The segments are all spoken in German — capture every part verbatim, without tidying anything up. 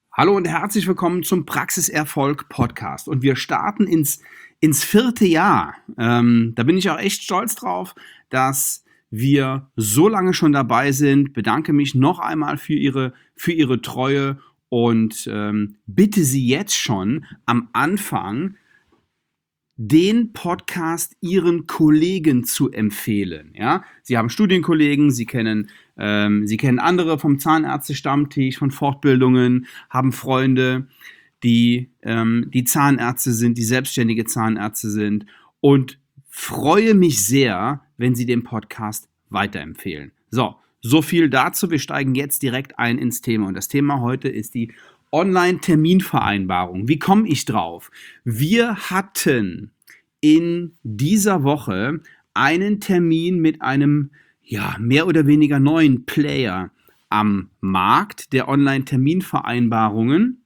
Hallo und herzlich willkommen zum Praxiserfolg Podcast. Und wir starten ins, ins vierte Jahr. Ähm, da bin ich auch echt stolz drauf, dass wir so lange schon dabei sind. Bedanke mich noch einmal für Ihre, für Ihre Treue und ähm, bitte Sie jetzt schon am Anfang, den Podcast Ihren Kollegen zu empfehlen. Ja? Sie haben Studienkollegen, Sie kennen, ähm, Sie kennen andere vom Zahnärzte-Stammtisch, von Fortbildungen, haben Freunde, die, ähm, die Zahnärzte sind, die selbstständige Zahnärzte sind und freue mich sehr, wenn Sie den Podcast weiterempfehlen. So, so viel dazu. Wir steigen jetzt direkt ein ins Thema und das Thema heute ist die Online-Terminvereinbarung. Wie komme ich drauf? Wir hatten in dieser Woche einen Termin mit einem, ja, mehr oder weniger neuen Player am Markt der Online-Terminvereinbarungen.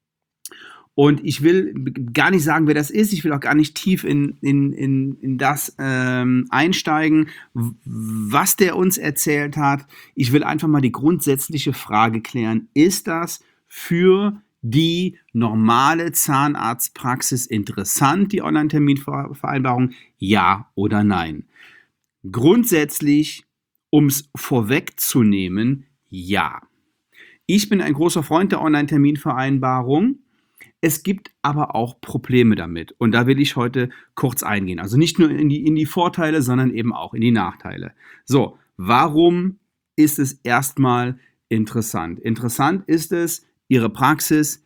Und ich will gar nicht sagen, wer das ist. Ich will auch gar nicht tief in, in, in, in das ähm, einsteigen, was der uns erzählt hat. Ich will einfach mal die grundsätzliche Frage klären. Ist das für die normale Zahnarztpraxis interessant, die Online-Terminvereinbarung? Ja oder nein? Grundsätzlich, um es vorwegzunehmen, ja. Ich bin ein großer Freund der Online-Terminvereinbarung. Es gibt aber auch Probleme damit und da will ich heute kurz eingehen. Also nicht nur in die, in die Vorteile, sondern eben auch in die Nachteile. So, warum ist es erstmal interessant? Interessant ist es, Ihre Praxis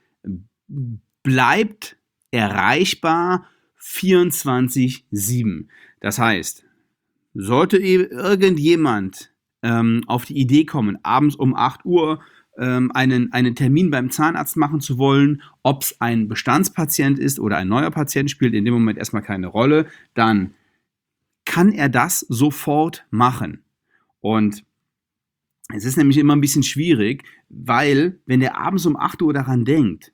bleibt erreichbar vierundzwanzig sieben. Das heißt, sollte irgendjemand ähm, auf die Idee kommen, abends um acht Uhr ähm, einen, einen Termin beim Zahnarzt machen zu wollen, ob es ein Bestandspatient ist oder ein neuer Patient, spielt in dem Moment erstmal keine Rolle, dann kann er das sofort machen. Und es ist nämlich immer ein bisschen schwierig, weil, wenn der abends um acht Uhr daran denkt,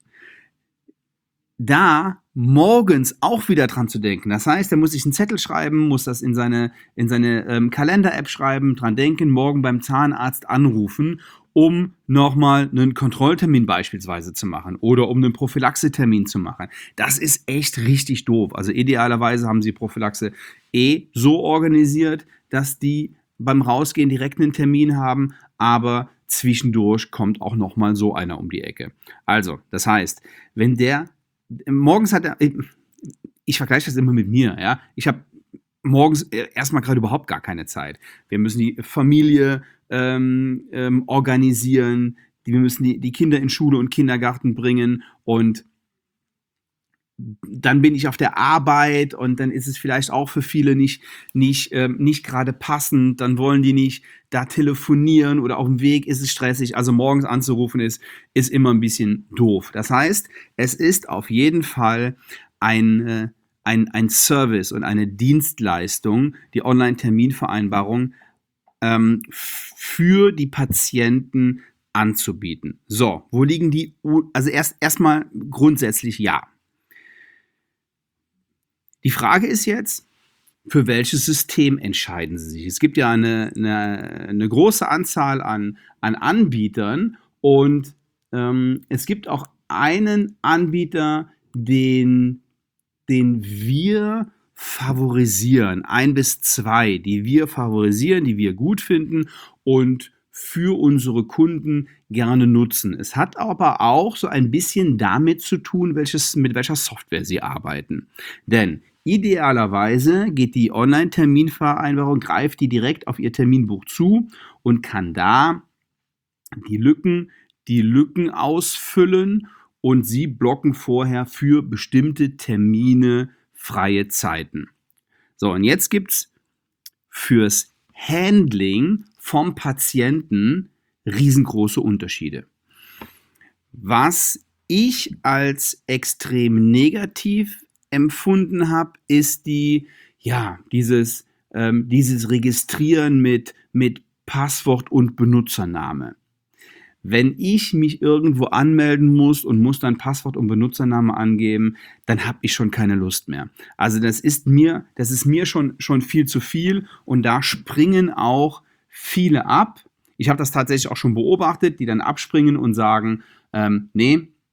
da morgens auch wieder dran zu denken. Das heißt, er muss sich einen Zettel schreiben, muss das in seine, in seine ähm, Kalender-App schreiben, dran denken, morgen beim Zahnarzt anrufen, um nochmal einen Kontrolltermin beispielsweise zu machen oder um einen Prophylaxe-Termin zu machen. Das ist echt richtig doof. Also idealerweise haben Sie Prophylaxe eh so organisiert, dass die beim Rausgehen direkt einen Termin haben, aber zwischendurch kommt auch nochmal so einer um die Ecke. Also, das heißt, wenn der morgens hat er, ich vergleiche das immer mit mir, ja, ich habe morgens erstmal gerade überhaupt gar keine Zeit. Wir müssen die Familie ähm, ähm, organisieren, wir müssen die, die Kinder in Schule und Kindergarten bringen und dann bin ich auf der Arbeit und dann ist es vielleicht auch für viele nicht, nicht, ähm, nicht gerade passend, dann wollen die nicht da telefonieren oder auf dem Weg ist es stressig, also morgens anzurufen ist, ist immer ein bisschen doof. Das heißt, es ist auf jeden Fall ein, äh, ein, ein Service und eine Dienstleistung, die Online-Terminvereinbarung ähm, für die Patienten anzubieten. So, wo liegen die, also erst erstmal grundsätzlich ja. Die Frage ist jetzt, für welches System entscheiden Sie sich? Es gibt ja eine, eine, eine große Anzahl an, an Anbietern und ähm, es gibt auch einen Anbieter, den, den wir favorisieren, ein bis zwei, die wir favorisieren, die wir gut finden und für unsere Kunden gerne nutzen. Es hat aber auch so ein bisschen damit zu tun, welches, mit welcher Software Sie arbeiten. Denn idealerweise geht die Online-Terminvereinbarung, greift die direkt auf Ihr Terminbuch zu und kann da die Lücken, die Lücken ausfüllen und Sie blocken vorher für bestimmte Termine freie Zeiten. So, und jetzt gibt es fürs Handling vom Patienten riesengroße Unterschiede. Was ich als extrem negativ empfunden habe, ist die, ja, dieses, ähm, dieses Registrieren mit, mit Passwort und Benutzername. Wenn ich mich irgendwo anmelden muss und muss dann Passwort und Benutzername angeben, dann habe ich schon keine Lust mehr. Also das ist mir, das ist mir schon, schon viel zu viel und da springen auch viele ab. Ich habe das tatsächlich auch schon beobachtet, die dann abspringen und sagen, ähm, nee,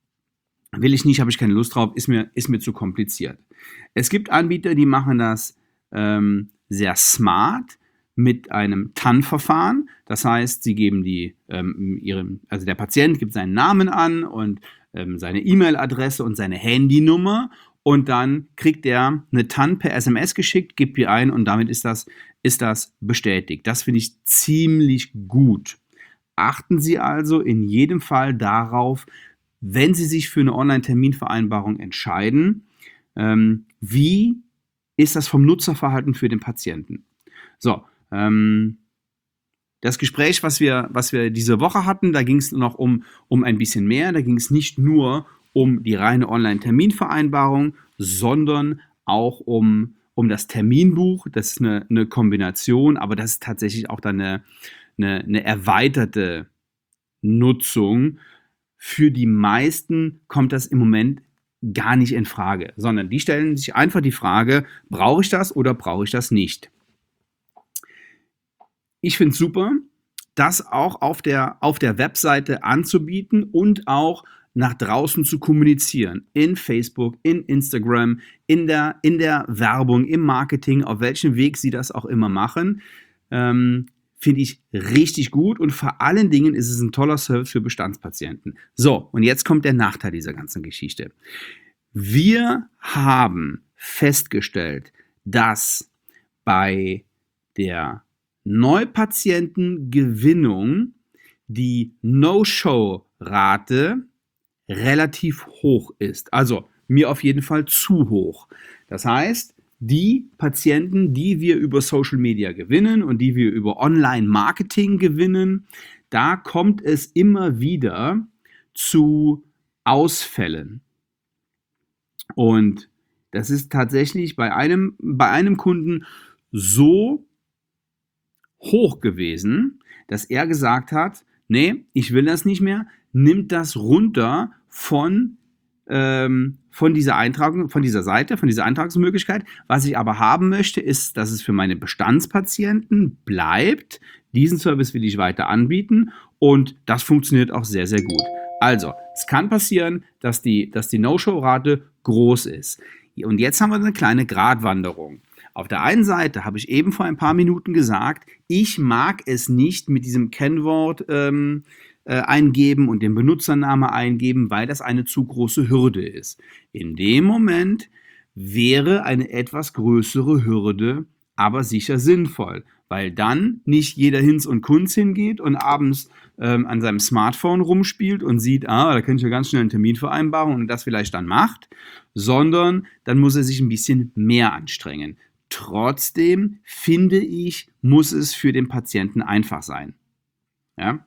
will ich nicht, habe ich keine Lust drauf, ist mir, ist mir zu kompliziert. Es gibt Anbieter, die machen das ähm, sehr smart mit einem T A N-Verfahren. Das heißt, sie geben die, ähm, ihren, also der Patient gibt seinen Namen an und ähm, seine E-Mail-Adresse und seine Handynummer und dann kriegt er eine T A N per S M S geschickt, gibt die ein und damit ist das, ist das bestätigt. Das finde ich ziemlich gut. Achten Sie also in jedem Fall darauf, wenn Sie sich für eine Online-Terminvereinbarung entscheiden, ähm, wie ist das vom Nutzerverhalten für den Patienten? So, ähm, das Gespräch, was wir, was wir diese Woche hatten, da ging es noch um, um ein bisschen mehr. Da ging es nicht nur um die reine Online-Terminvereinbarung, sondern auch um, um das Terminbuch. Das ist eine, eine Kombination, aber das ist tatsächlich auch dann eine, eine, eine erweiterte Nutzung. Für die meisten kommt das im Moment gar nicht in Frage, sondern die stellen sich einfach die Frage, brauche ich das oder brauche ich das nicht? Ich finde es super, das auch auf der, auf der Webseite anzubieten und auch nach draußen zu kommunizieren. In Facebook, in Instagram, in der, in der Werbung, im Marketing, auf welchem Weg Sie das auch immer machen. Ähm, Finde ich richtig gut und vor allen Dingen ist es ein toller Service für Bestandspatienten. So, und jetzt kommt der Nachteil dieser ganzen Geschichte. Wir haben festgestellt, dass bei der Neupatientengewinnung die No-Show-Rate relativ hoch ist. Also mir auf jeden Fall zu hoch. Das heißt, die Patienten, die wir über Social Media gewinnen und die wir über Online-Marketing gewinnen, da kommt es immer wieder zu Ausfällen. Und das ist tatsächlich bei einem, bei einem Kunden so hoch gewesen, dass er gesagt hat, nee, ich will das nicht mehr, nimmt das runter von ähm, von dieser Eintragung, von dieser Seite, von dieser Eintragungsmöglichkeit. Was ich aber haben möchte, ist, dass es für meine Bestandspatienten bleibt. Diesen Service will ich weiter anbieten und das funktioniert auch sehr, sehr gut. Also, es kann passieren, dass die, dass die No-Show-Rate groß ist. Und jetzt haben wir eine kleine Gratwanderung. Auf der einen Seite habe ich eben vor ein paar Minuten gesagt, ich mag es nicht mit diesem Kennwort ähm, eingeben und den Benutzername eingeben, weil das eine zu große Hürde ist. In dem Moment wäre eine etwas größere Hürde aber sicher sinnvoll, weil dann nicht jeder Hinz und Kunz hingeht und abends ähm, an seinem Smartphone rumspielt und sieht, ah, da kann ich ja ganz schnell einen Termin vereinbaren und das vielleicht dann macht, sondern dann muss er sich ein bisschen mehr anstrengen. Trotzdem, finde ich, muss es für den Patienten einfach sein. Ja?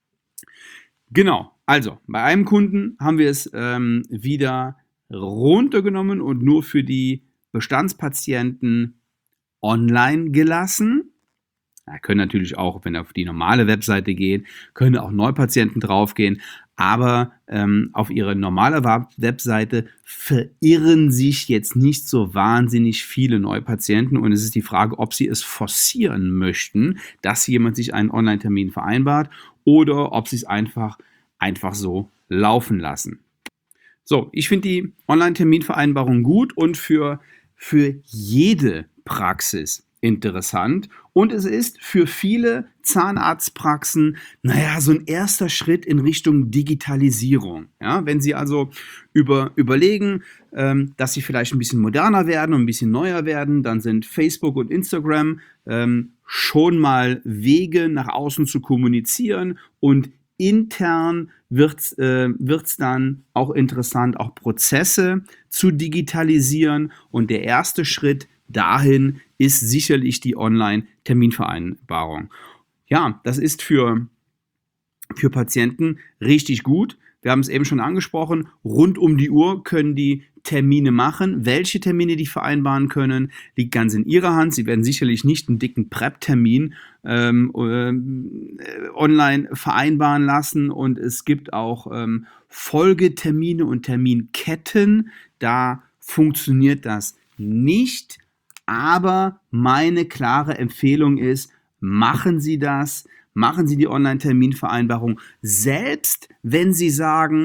Genau, also bei einem Kunden haben wir es ähm, wieder runtergenommen und nur für die Bestandspatienten online gelassen. Ja, können natürlich auch, wenn auf die normale Webseite gehen, können auch Neupatienten draufgehen, aber ähm, auf ihre normale Webseite verirren sich jetzt nicht so wahnsinnig viele Neupatienten und es ist die Frage, ob sie es forcieren möchten, dass jemand sich einen Online-Termin vereinbart oder ob sie es einfach, einfach so laufen lassen. So, ich finde die Online-Terminvereinbarung gut und für, für jede Praxis interessant und es ist für viele Zahnarztpraxen, naja, so ein erster Schritt in Richtung Digitalisierung. Ja, wenn Sie also über, überlegen, ähm, dass Sie vielleicht ein bisschen moderner werden und ein bisschen neuer werden, dann sind Facebook und Instagram ähm, schon mal Wege nach außen zu kommunizieren und intern wird es äh, wird's dann auch interessant, auch Prozesse zu digitalisieren und der erste Schritt dahin ist sicherlich die Online-Terminvereinbarung. Ja, das ist für, für Patienten richtig gut. Wir haben es eben schon angesprochen, rund um die Uhr können die Termine machen. Welche Termine die vereinbaren können, liegt ganz in ihrer Hand. Sie werden sicherlich nicht einen dicken Prep-Termin ähm, äh, online vereinbaren lassen und es gibt auch ähm, Folgetermine und Terminketten. Da funktioniert das nicht. Aber meine klare Empfehlung ist, machen Sie das, machen Sie die Online-Terminvereinbarung, selbst wenn Sie sagen,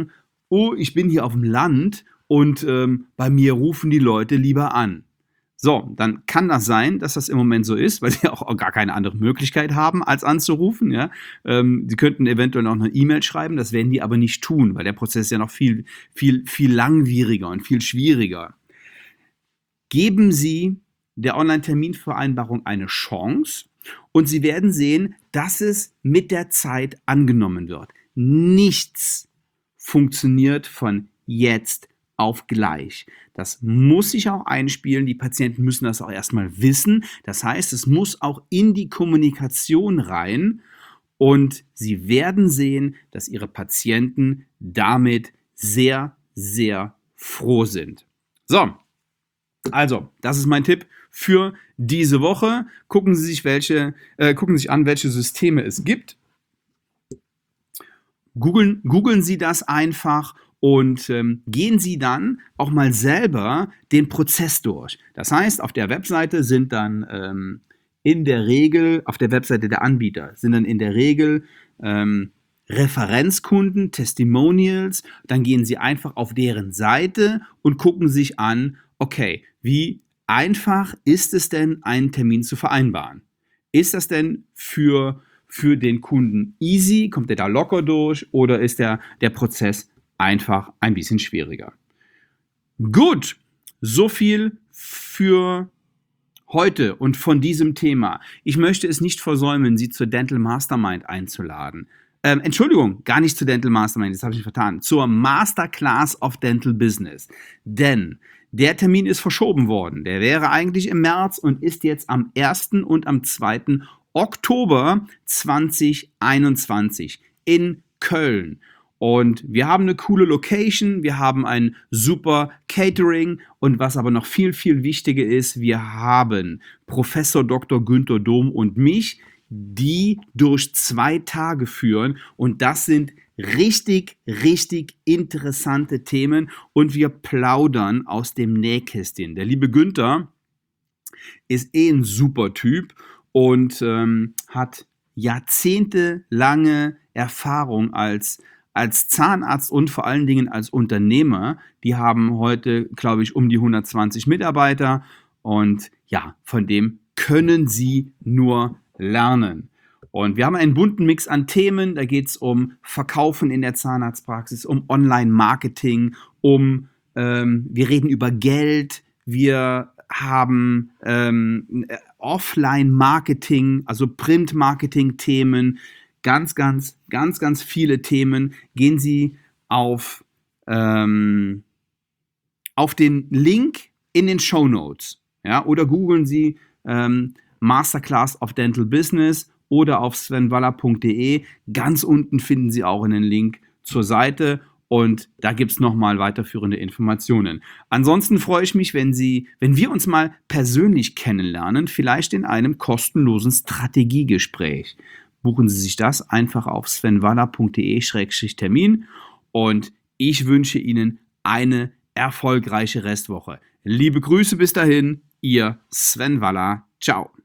oh, ich bin hier auf dem Land und ähm, bei mir rufen die Leute lieber an. So, dann kann das sein, dass das im Moment so ist, weil sie auch gar keine andere Möglichkeit haben, als anzurufen. Ja? Ähm, sie könnten eventuell auch eine E-Mail schreiben, das werden die aber nicht tun, weil der Prozess ist ja noch viel, viel, viel langwieriger und viel schwieriger. Geben Sie der Online-Terminvereinbarung eine Chance und Sie werden sehen, dass es mit der Zeit angenommen wird. Nichts funktioniert von jetzt auf gleich. Das muss sich auch einspielen. Die Patienten müssen das auch erstmal wissen. Das heißt, es muss auch in die Kommunikation rein und Sie werden sehen, dass Ihre Patienten damit sehr, sehr froh sind. So, also, das ist mein Tipp für diese Woche. Gucken Sie sich welche, äh, gucken Sie sich an, welche Systeme es gibt. Googeln, googeln Sie das einfach und ähm, gehen Sie dann auch mal selber den Prozess durch. Das heißt, auf der Webseite sind dann ähm, in der Regel, auf der Webseite der Anbieter, sind dann in der Regel ähm, Referenzkunden, Testimonials. Dann gehen Sie einfach auf deren Seite und gucken sich an, okay, wie einfach ist es denn, einen Termin zu vereinbaren? Ist das denn für, für den Kunden easy? Kommt er da locker durch? Oder ist der, der Prozess einfach ein bisschen schwieriger? Gut, so viel für heute und von diesem Thema. Ich möchte es nicht versäumen, Sie zur Dental Mastermind einzuladen. Ähm, Entschuldigung, gar nicht zur Dental Mastermind, das habe ich vertan. Zur Masterclass of Dental Business. Denn der Termin ist verschoben worden. Der wäre eigentlich im März und ist jetzt am ersten und am zweiten Oktober zweitausendeinundzwanzig in Köln. Und wir haben eine coole Location, wir haben ein super Catering und was aber noch viel, viel wichtiger ist, wir haben Professor Doktor Günther Dom und mich, die durch zwei Tage führen und das sind richtig, richtig interessante Themen und wir plaudern aus dem Nähkästchen. Der liebe Günther ist eh ein super Typ und ähm, hat jahrzehntelange Erfahrung als als Zahnarzt und vor allen Dingen als Unternehmer. Die haben heute, glaube ich, um die hundertzwanzig Mitarbeiter und ja, von dem können Sie nur lernen. Und wir haben einen bunten Mix an Themen. Da geht es um Verkaufen in der Zahnarztpraxis, um Online-Marketing, um, ähm, wir reden über Geld, wir haben ähm, Offline-Marketing, also Print-Marketing-Themen, ganz, ganz, ganz, ganz viele Themen. Gehen Sie auf, ähm, auf den Link in den Shownotes, ja, oder googeln Sie ähm, Masterclass of Dental Business oder auf sven waller punkt de. Ganz unten finden Sie auch einen Link zur Seite und da gibt es nochmal weiterführende Informationen. Ansonsten freue ich mich, wenn Sie, wenn wir uns mal persönlich kennenlernen, vielleicht in einem kostenlosen Strategiegespräch. Buchen Sie sich das einfach auf sven waller punkt de Schrägstrich Termin und ich wünsche Ihnen eine erfolgreiche Restwoche. Liebe Grüße bis dahin, Ihr Sven Waller. Ciao.